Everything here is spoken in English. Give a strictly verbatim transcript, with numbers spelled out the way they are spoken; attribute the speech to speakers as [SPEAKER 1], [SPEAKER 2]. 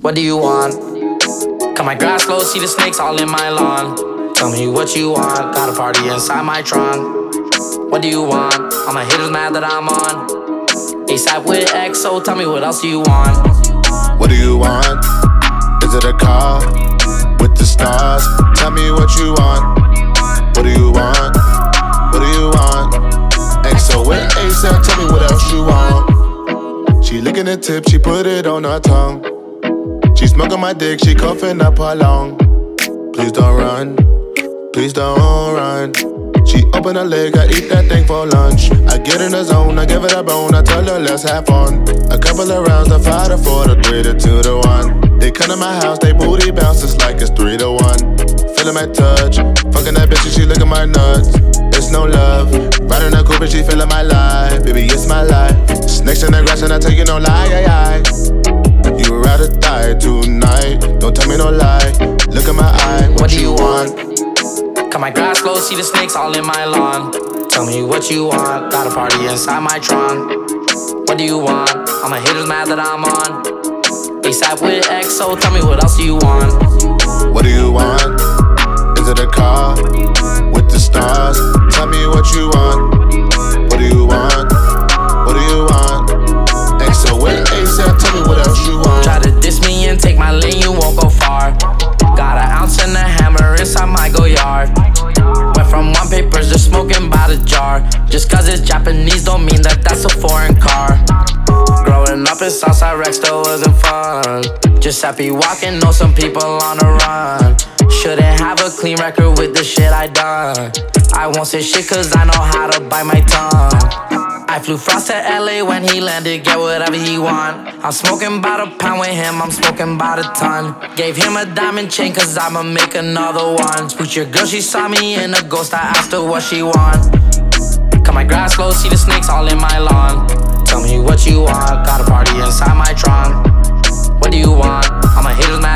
[SPEAKER 1] What do you want? Cut my grass low, see the snakes all in my lawn. Tell me what you want, got a party inside my trunk. What do you want? All my haters mad that I'm on ASAP with X O, tell me what else do you want?
[SPEAKER 2] What do you want? Is it a car with the stars? Tell me what you want. What do you want? What do you want? X O with ASAP, tell me what else you want. She licking the tip, she put it on her tongue. She smoking my dick, she coughing up her lung. Please don't run, please don't run. She open her leg, I eat that thing for lunch. I get in the zone, I give it a bone, I tell her let's have fun. A couple of rounds, the five to four, the three to two to one. They come to my house, they booty bounces like it's three to one. Feeling my touch, fucking that bitch and she licking my nuts. It's no love, riding a coupe and she feeling my life. Baby, it's my life. Snakes in the grass and I tell you no lie, aye, aye. You would rather die tonight, don't tell me no lie. Look at my eye, what, what do you want?
[SPEAKER 1] Cut my grass low, see the snakes all in my lawn. Tell me what you want, got a party inside my trunk. What do you want? All my haters mad that I'm on ASAP with X O, tell me what else do you want?
[SPEAKER 2] What do you want? Is it a car with the stars? Tell me what you want. What do you want? What do you want? X O with ASAP, tell me what else you want.
[SPEAKER 1] Try to diss me and take my lane, you won't go far. Got an ounce and a hammer inside my go yard. Went from one papers to smoking by the jar. Just cause it's Japanese don't mean that that's a foreign car. Growing up in Southside Rex still wasn't fun. Just happy walking, know some people on the run. Shouldn't have a clean record with the shit I done. I won't say shit cause I know how to bite my tongue. I flew Frost to L A when he landed, get whatever he want. I'm smoking about a pound with him, I'm smoking about a ton. Gave him a diamond chain cause I'ma make another one. Spooked your girl, she saw me in a ghost, I asked her what she want. Cut my grass low, see the snakes all in my lawn. Tell me what you want, got a party inside my trunk. What do you want? All my haters mad